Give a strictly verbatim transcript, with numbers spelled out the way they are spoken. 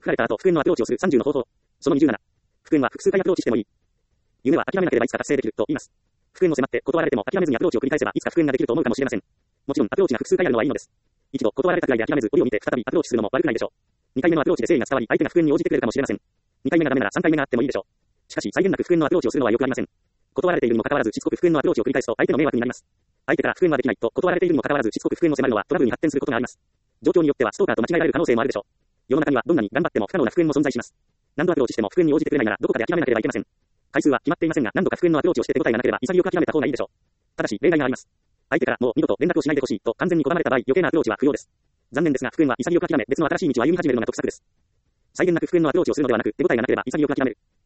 吹かれた後、復縁のアプローチをするさんじゅうの方法。そのにじゅうなな。復縁は複数回アプローチしてもいい。夢は諦めなければいつか達成できると言います。復縁を迫って断られても諦めずにアプローチを繰り返せばいつか復縁ができると思うかもしれません。もちろんアプローチが複数回あるのはいいのです。一度断られたくらいで諦めず折を見て再びアプローチするのも悪くないでしょう。にかいめのアプローチで誠意が伝わり相手が復縁に応じてくれるかもしれません。にかいめがダメならさんかいめがあってもいいでしょう。しかし際限なく復縁のアプローチをするのはよくありません。断られているにもかかわらずしつこく復縁のアプローチを繰り返すと相手の迷惑になります。相手から復縁はできないと断られているにもかかわらずしつこく復縁を迫るのはトラブルに発展することがあります。状況によってはストーカーと間違えられる可能性もあるでしょう。世の中にはどんなに頑張っても不可能な復縁も存在します。何度アプローチしても復縁に応じてくれないならどこかで諦めなければいけません。回数は決まっていませんが何度か復縁のアプローチをして手応えがなければ潔く諦めた方がいいでしょう。ただし例外があります。相手からもう二度と連絡をしないでほしいと完全に拒まれた場合余計なアプローチは不要です。残念ですが復縁は潔く諦め別の新しい道を歩み始めるのが得策です。際限なく復縁のアプローチをするのではなく手応えがなければ潔く諦める。